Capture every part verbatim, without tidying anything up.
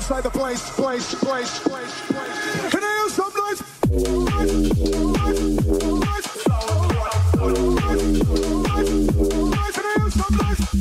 inside the place, place, place, place, place. Can I hear some noise? Can I hear some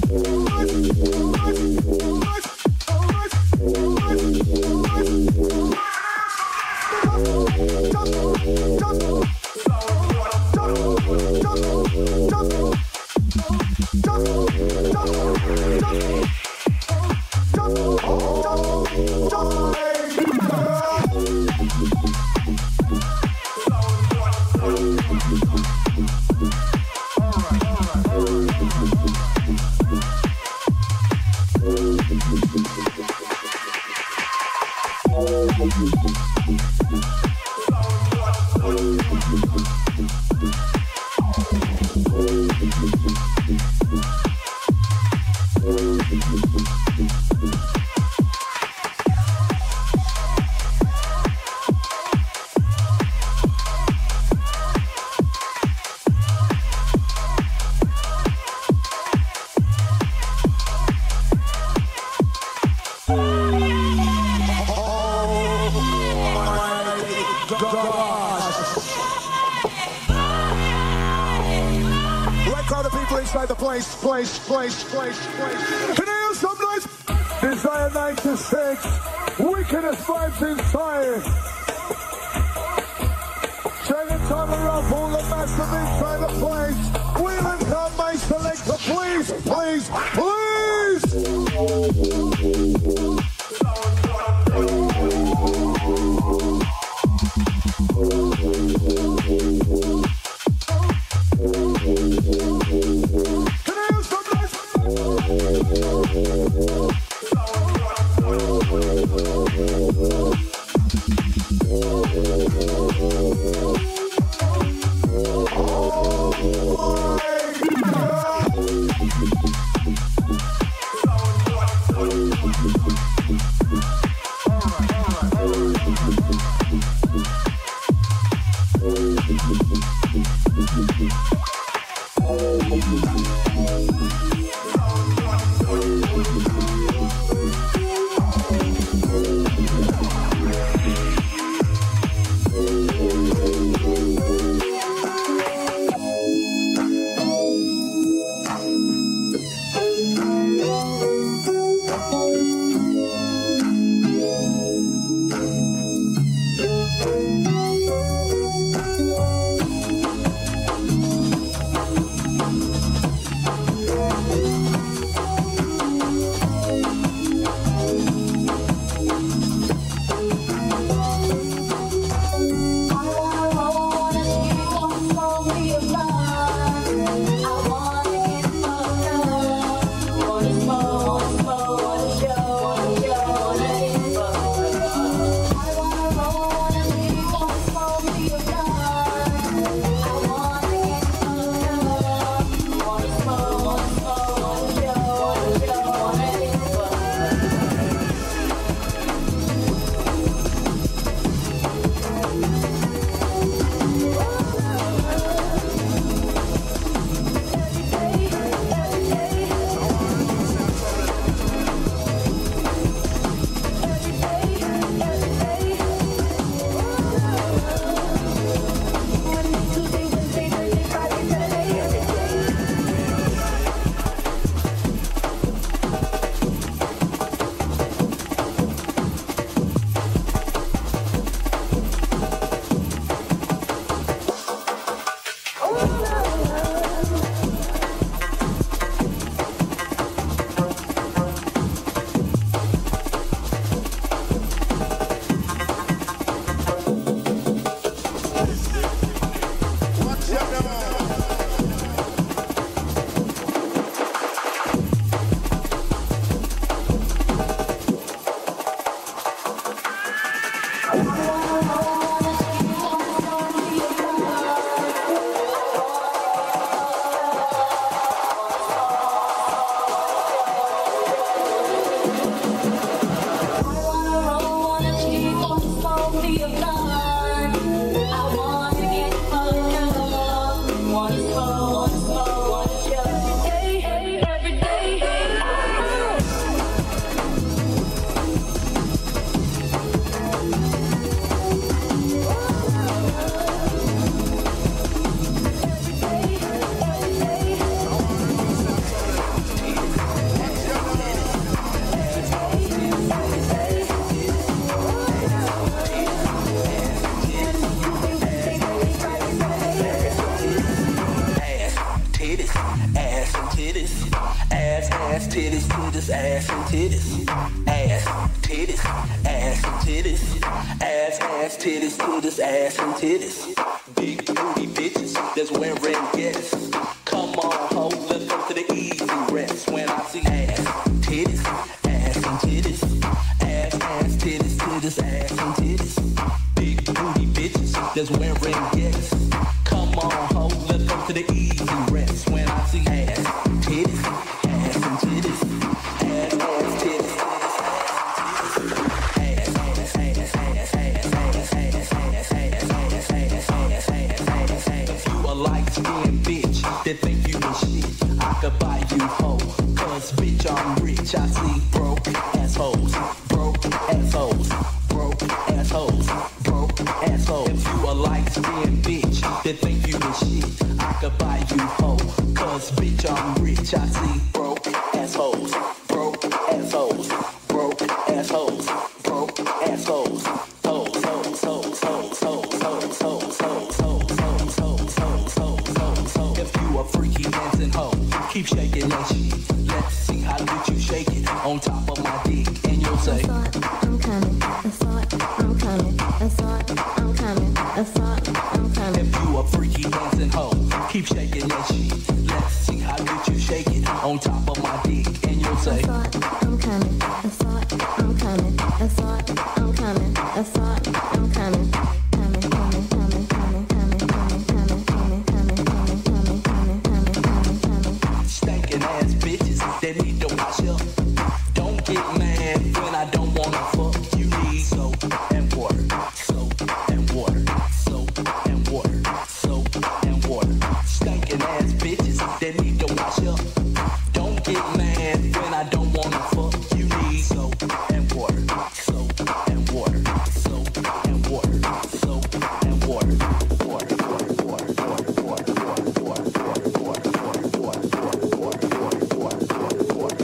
place, place, place, place, place. Can I hear some noise? Desire ninety-six, wickedest vibes inside. Second time around, all the massive inside the place. Wheel and come, my selector, please, please, please. titties, ass, titties, ass and titties, ass, ass, titties, titties, ass and titties. Big booty bitches that's wearing guests. Come on, ho, let's go to the easy rest. When I see ass, titties, ass and titties, ass, ass, titties, titties, ass and titties. Big booty bitches that's wearing guests. Come on, ho, let's go to the easy rest. When I see ass, titties, ass and titties, ass, ass, titties, ass, ass, ass, ass, ass, ass, ass, ass, ass, ass, ass, ass, ass. You a light-skinned bitch that think you the shit. I could buy you hoe, cause bitch I'm rich. I see broke assholes, broke assholes, broke assholes, broke assholes. If you a light-skinned bitch that think you the shit, I could buy you hoe, cause bitch I'm rich. I see broke assholes, broke assholes, broke assholes, broke assholes, hoes, hoes, hoes, hoes, hoes, hoes, hoes, hoes, hoes, hoes, hoes, hoes, hoes, hoes, hoes. If you a freaky dancing hoe, keep shaking that shit. Let's see how good you shake it on top of my dick, and you'll say, I'm coming, I thought I'm coming, I thought I'm coming, I thought I'm coming. If you a freaky dancing hoe, keep shaking that shit. Let's see how good you shake it on top of my dick, and you'll say, I thought I'm coming, I thought I'm coming, I thought I'm coming, I thought I'm coming, coming, coming, coming, coming, coming, coming, coming, coming, coming, coming, coming, coming, coming, coming, coming. Stinking ass bitches that need to wash up. Don't get mad when I don't wanna fuck. You need soap and water, soap and water, soap and water, soap and water. Stinking ass bitches that need to wash up. Don't get mad when I don't wanna fuck. You need soap and water, soap and water, soap and water, soap and water, water, water, water, water, water, water, water, water, water, water, water, water.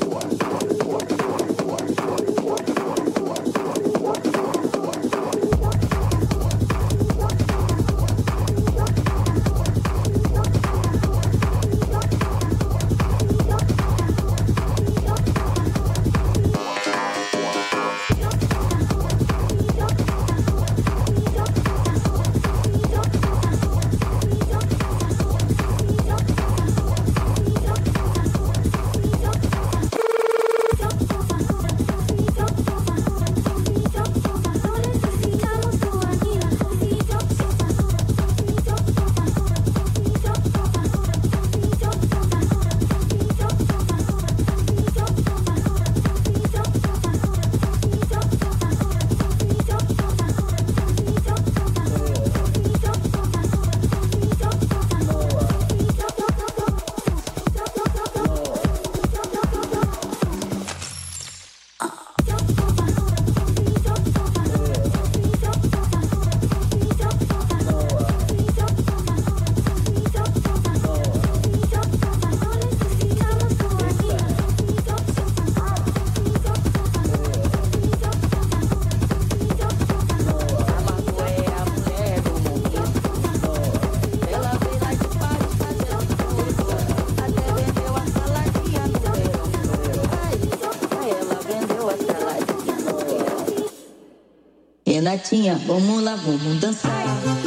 Renatinha, vamos lá, vamos dançar.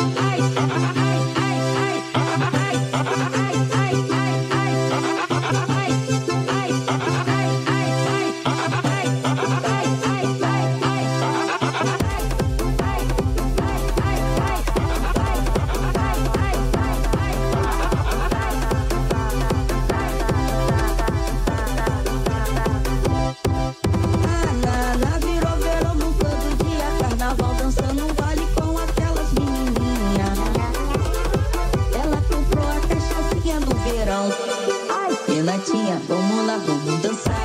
Renatinha, vamos lá, vamos dançar.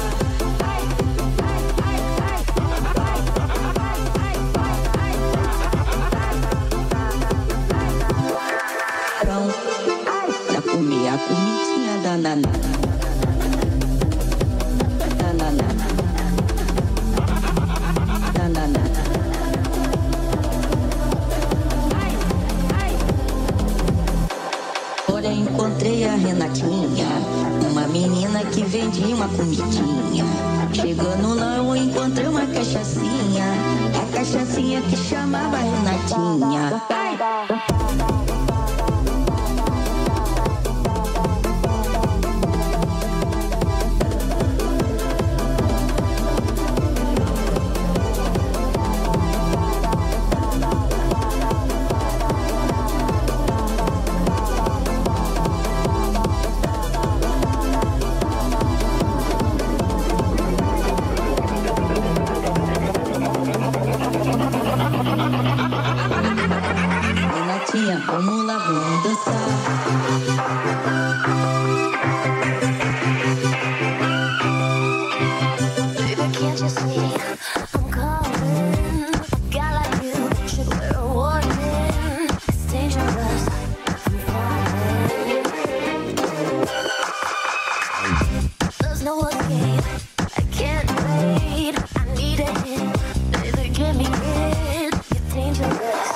Pra comer a comidinha da naná. Da naná. Da naná. Porém encontrei a Renatinha, uma menina que vendia uma comidinha. Chegou que chamava Renatinha. Ai. Vamos lá, vamos dançar. Baby, can't you see I'm calling? A guy like you should wear a warning. It's dangerous, I'm falling. There's no escape, I can't wait. I need a hit, baby, give me it. It's dangerous.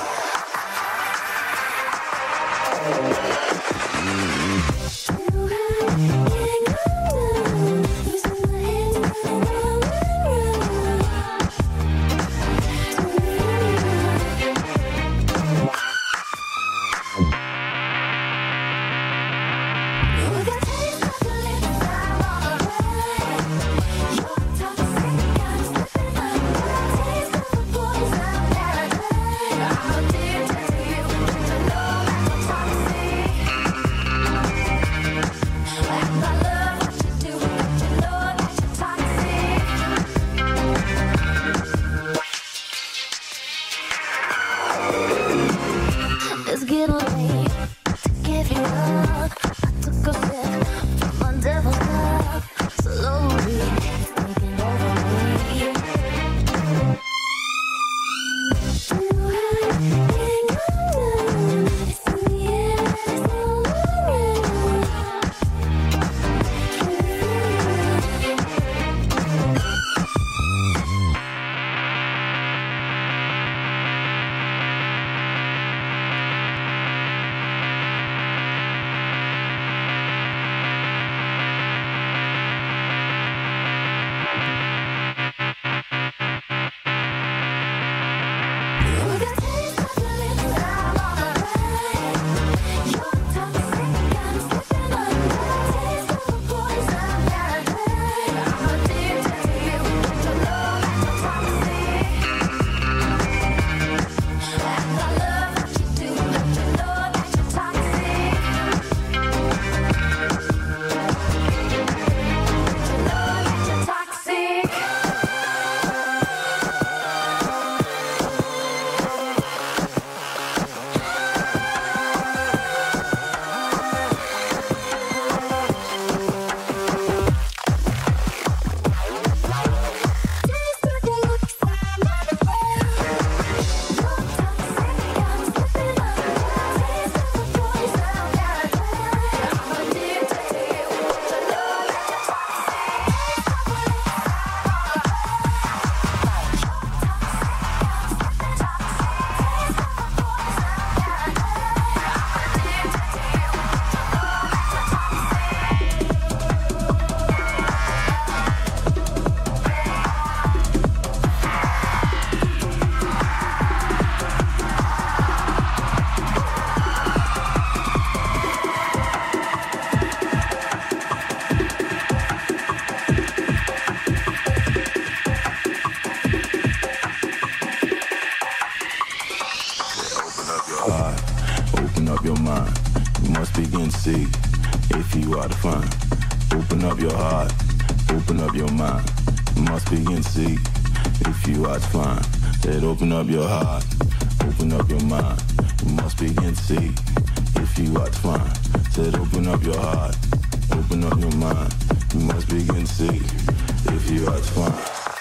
See if you are to find. Open up your heart, open up your mind. You must begin to see if you are to find. Said open up your heart, open up your mind. You must begin to see if you are to find. Said open up your heart, open up your mind. You must begin to see if you are to find.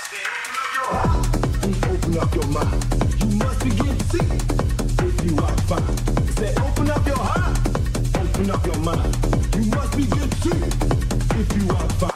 Open up your mind. You must begin to see if you are to find. Said open up your heart. Open up your mind. You must begin to see if you are fine.